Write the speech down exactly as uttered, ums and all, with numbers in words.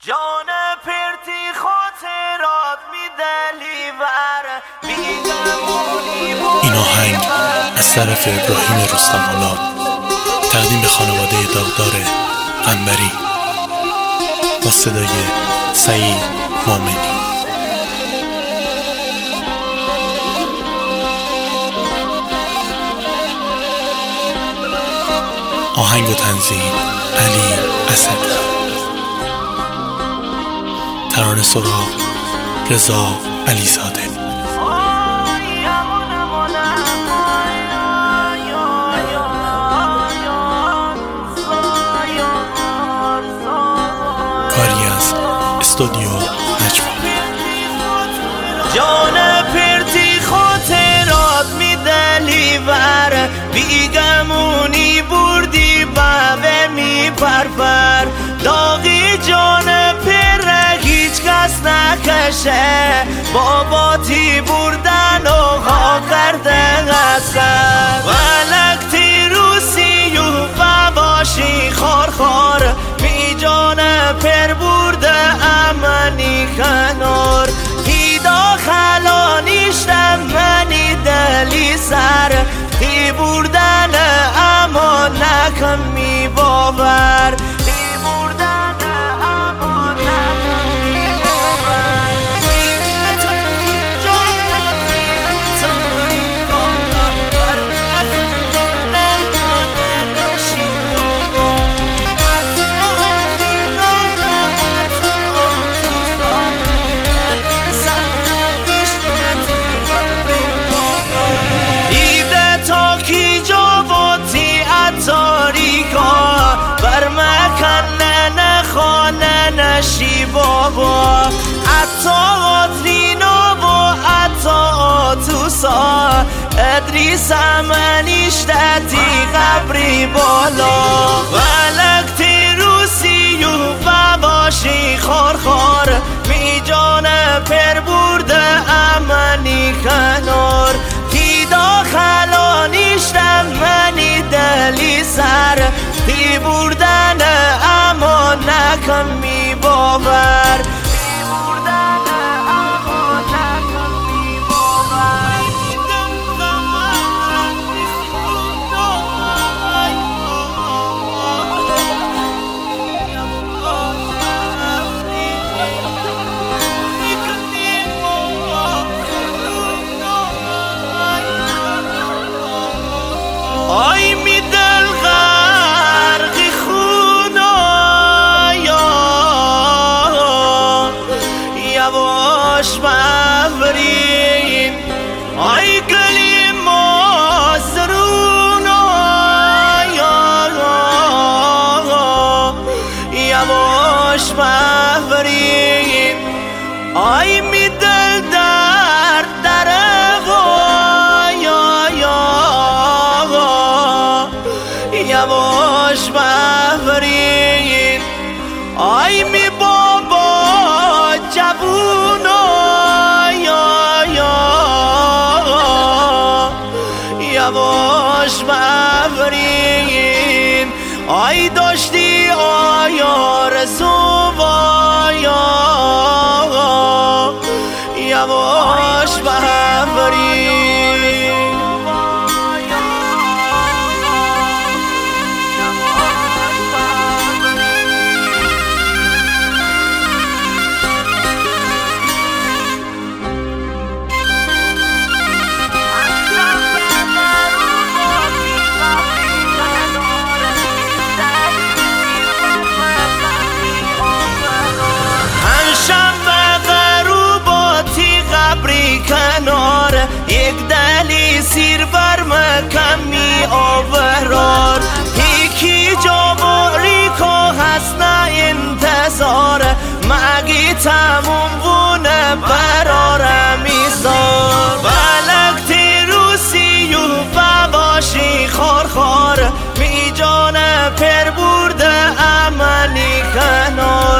جان پرتی خاطرات میدلی ور بیگمونی. این آهنگ از طرف ابراهیم رستم‌آلا تقدیم به خانواده داغدار قنبری با صدای سعید مومنی. آهنگ و تنظیم علی اسدی. ترانه سراغ رضا علیزاده. کاری از استودیو نجوا. جان پرتی خاطرات میدلی ور بیگمونی بردی بابه میپرپر داغی جان پر هیچ کس نکشه باباتی بردن و ها کرده غصر ولکتی روسی و باشی خار خار می جان پر برده امنی کنار هیدا خلانیشتم منی دلی سر هی بردن اما نکم می باور هی بردن اما نکم می باور نشی بابا عطا لینا و عطا توسا ادریس منیشتتی قبری بالا ولکتی روسی و باشی خار خار می جان پر برده امنی کنار تی داخلانیشتم منی دلی سر تی بردن اما نکم می باور تی بردن اما نکم می باور آی می دل غرقی خونایا یواش مفرین آی گلی مازرونایا یواش مفرین آی می دل درد یواش مفرین آی می بابا جوونا یا یا یواش مفرین آی داشتی آیا رسوا یا یواش مفرین کنار یک دلی سیر بر مکم می آورار یکی جا باری که هست نه انتظار مگی تموم بونه برارم ایزار ولکتی روسی و باشی خار خار می جان پر برده امنی کنار